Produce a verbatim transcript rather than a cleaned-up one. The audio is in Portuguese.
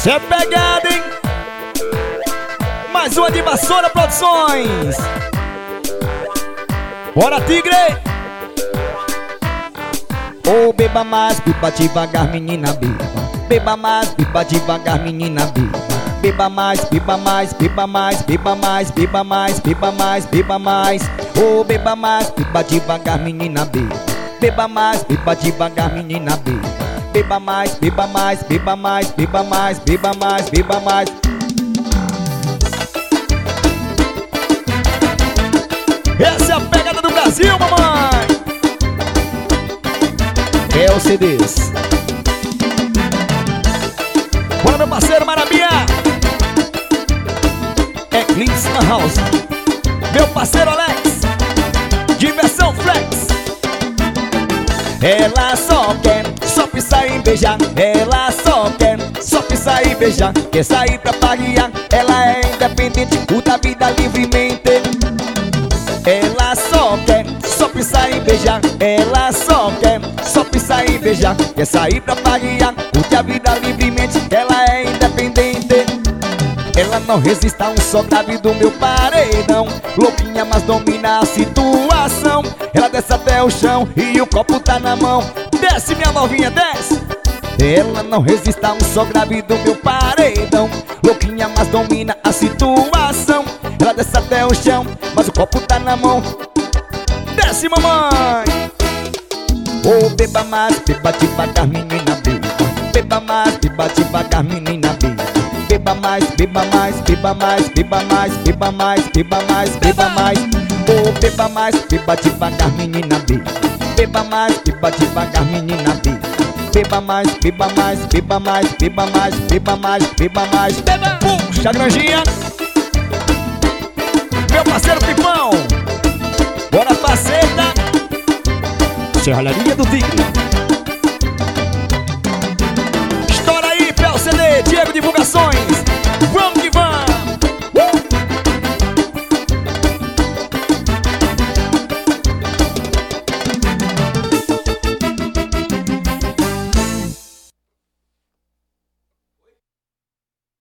Essa é pegada, hein? Mais uma de Vassoura Produções. Bora, tigre! Oh, beba mais, beba devagar, menina, beba. Beba mais, beba devagar, menina, beba. Beba mais, beba mais, beba mais, beba mais, beba mais, beba mais, beba mais. Oh, beba mais, beba devagar, menina, beba. Beba mais, beba devagar, menina, beba. Beba mais, beba mais, beba mais, beba mais, beba mais, beba mais. Essa é a pegada do Brasil, mamãe. É o C Ds. Bora, meu parceiro Marabia. Eclipse na house. Meu parceiro Alex. Diversão Flex. Ela só quer, só pisar e beijar. Ela só quer, só pisar e beijar. Quer sair pra paguear. Ela é independente, curta a vida livremente. Ela só quer, só pisar e beijar. Ela só quer, só pisar e beijar. Quer sair pra paguear, curte a vida livremente. Ela é independente. Ela não resiste a um só grave do meu paredão. Louquinha, mas domina a situação. Ela desce até o chão e o copo tá na mão. Desce, minha novinha, desce. Ela não resiste a um só grave do meu paredão. Louquinha, mas domina a situação. Ela desce até o chão, mas o copo tá na mão. Desce, mamãe. Oh, beba mais, beba devagar, menina, beba. Beba mais, beba devagar, menina, beba. Beba mais, beba mais, beba mais, beba mais, beba mais, beba mais, beba mais. Oh, beba mais, beba devagar, menina, beba. Beba mais, beba devagar, menina, beba. Beba mais, beba mais, beba mais, beba mais, beba mais, beba mais. Beba, puxa, granjinha. Meu parceiro Pipão. Bora, faceta. Serralharia do Tigre. Estoura aí, P L C D, Diego Divulgações.